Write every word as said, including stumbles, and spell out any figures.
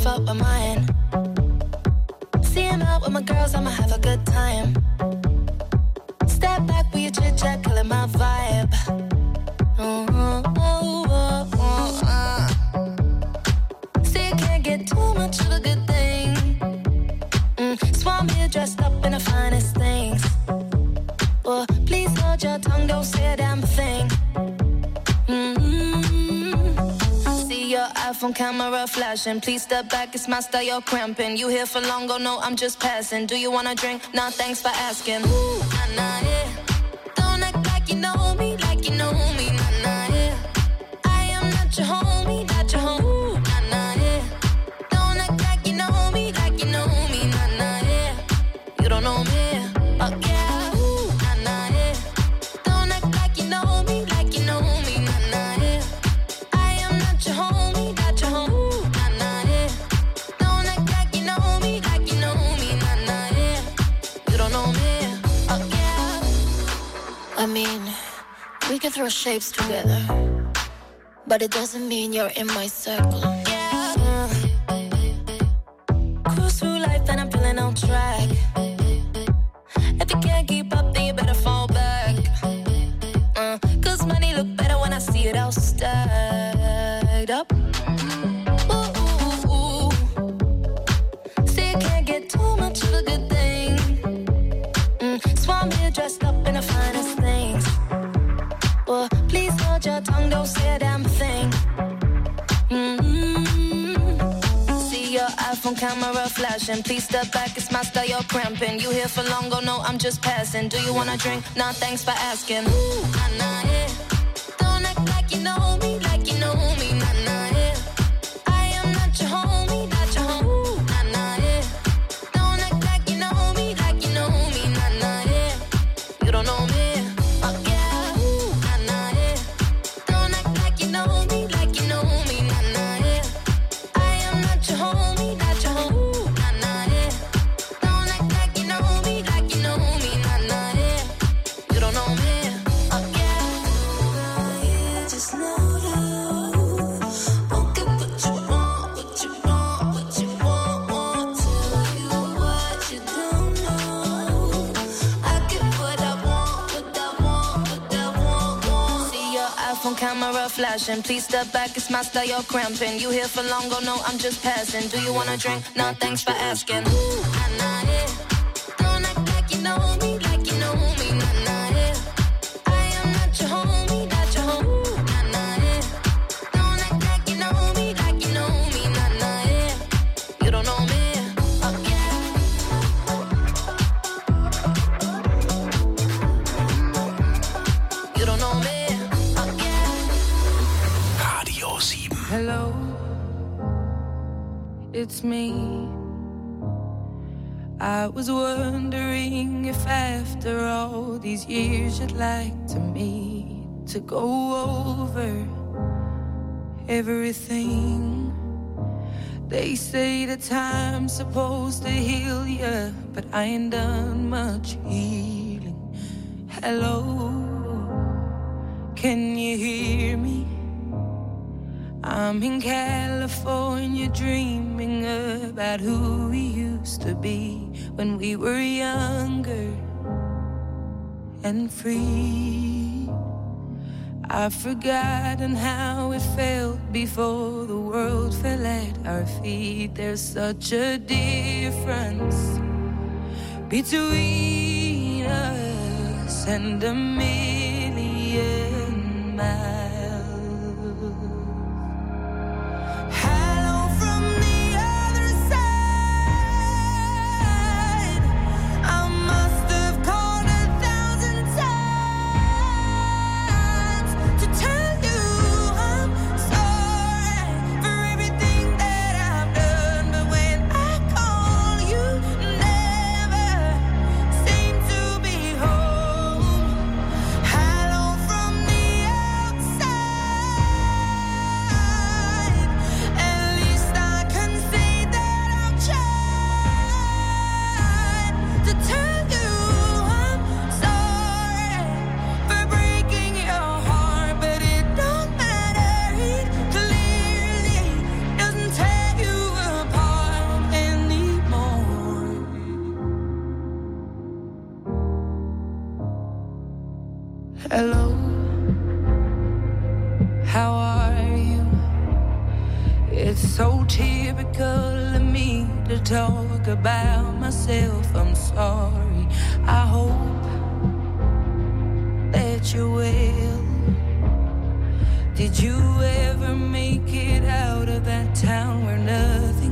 fuck with mine. See him out with my girls, I'ma have a good time. Step back with your chit chat, killing my vibe. Mm-hmm. Oh, oh, oh, uh. See, you can't get too much of a good thing. Mm. So I'm here dressed up in the finest things. Well, please hold your tongue, don't say a damn thing. Your iPhone camera flashing. Please step back, it's my style, you're cramping. You here for long, oh no, I'm just passing. Do you wanna drink? Nah, thanks for asking. Ooh, nah, nah, yeah. Don't act like you know me, like you know me, nah, nah, yeah. I am not your homie, not your homie, ooh, nah, nah, yeah. Don't act like you know me, like you know me, nah, nah, yeah. You don't know me, oh yeah, ooh, nah, nah, yeah. Don't act like you know me, like you know me, nah, nah, yeah. I am not your homie. I mean, we can throw shapes together, but it doesn't mean you're in my circle. Yeah. Uh, cruise through life and I'm feeling on track. If you can't keep up, then you better fall back. Uh, Cause money look better when I see it all stacked up. Ooh, ooh, ooh. See, you can't get too much of a good thing. Mm, so I'm here dressed up in the finest things. Well, please hold your tongue, don't say a damn thing. Mm-hmm. See your iPhone camera flashing. Please step back, it's my style, you're cramping. You here for long, oh no, I'm just passing. Do you wanna drink? Nah, thanks for asking. Ooh, nah, nah, yeah. Don't act like you know me, like you know me, nah, nah, yeah. I am not your homie, not your homie, ooh, nah, nah, yeah. Don't act like you know me, like you know me, nah, nah, yeah. You don't know me. Camera flashing, please step back, it's my style, you're cramping. You here for long, oh no, I'm just passing. Do you wanna drink? Nah, thanks for asking. Ooh, nah, nah, yeah. Don't act like you know me, like you know me, nah, nah, yeah. I am not your homie, not your homie, ooh, nah, nah, yeah. Don't act like you know me, like you know me, nah, nah, yeah. You don't know me, oh yeah. You don't know me. Hello, it's me. I was wondering if after all these years you'd like to meet to go over everything. They say that time's supposed to heal ya, but I ain't done much healing. Hello, can you hear me? I'm in California dreaming about who we used to be when we were younger and free. I've forgotten how it felt before the world fell at our feet. There's such a difference between us and a million miles. Hello, how are you? It's so typical of me to talk about myself. I'm sorry. I hope that you're well. Did you ever make it out of that town where nothing